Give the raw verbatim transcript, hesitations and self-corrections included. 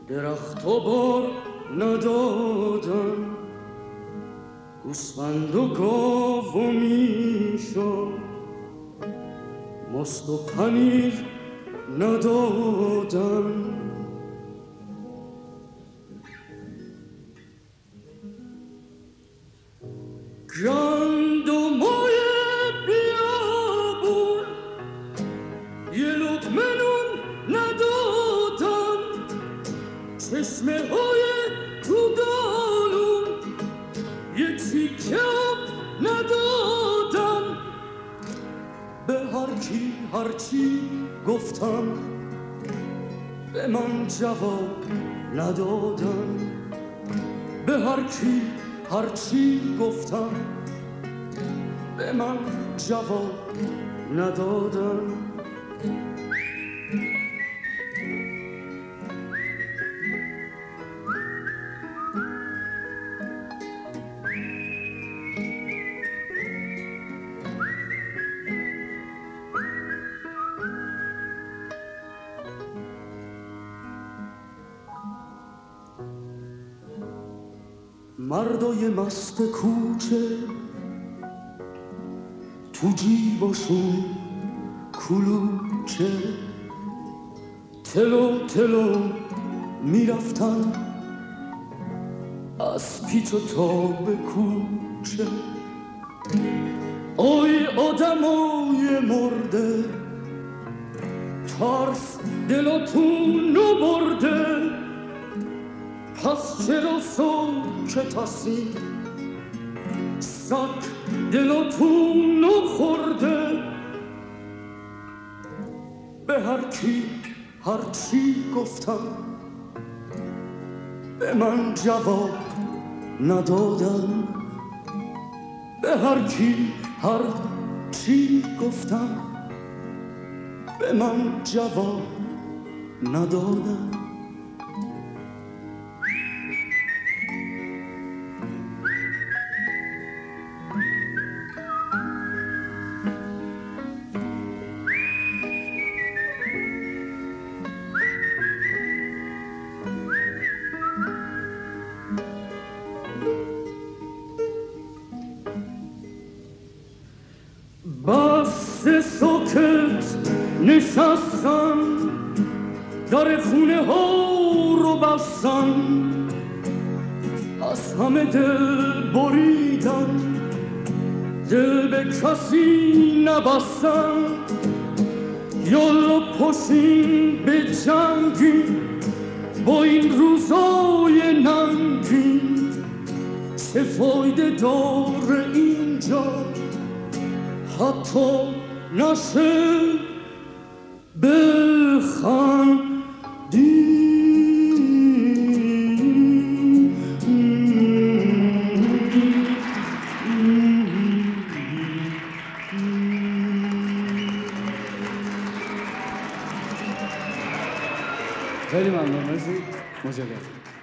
درخت و بار ندادن، گوسفند و گاو و میشا ماست و پنیر ندادن. گندمای بیابون یه لقمه نون ندادن، چشمه های تو دالون یه تیکه آب ندادن. به هر کی هرچی گفتم به من جواب ندادن. به هر کی هرچی گفتم به من جواب ندادن. مردای مست کوچه تو جیباشون کلوچه تلو تلو میرفتن از پیچ و تاب کوچه. آی آدمای مرده ترس دلاتون رو برده، پس چرا ساکتسی؟ سگ دلاتون رو خورده. به هر کی هرچی گفتم به من جواب ندادن. به هر کی هرچی گفتم به من جواب ندادن. بس ساکت نشستم، در خونه ها رو بستم، از همه دل بریدم، دل به کسی نبستم. یالا پاشین به جنگی با این روزای ننگی، چه فایده داره اینجا حتی نشه بخندی. خیلی ممنون، مرسی. مجدد